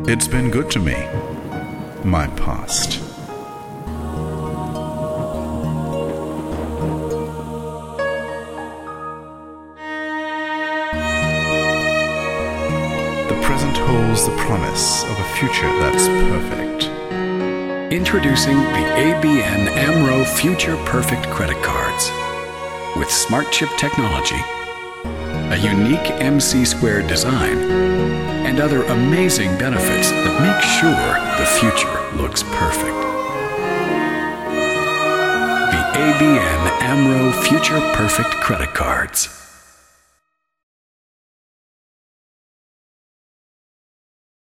It's been good to me, my past. The present holds the promise of a future that's perfect. Introducing the ABN AMRO Future Perfect credit cards. With smart chip technology, a unique MC² design, and other amazing benefits that make sure the future looks perfect. The ABN AMRO Future Perfect credit cards.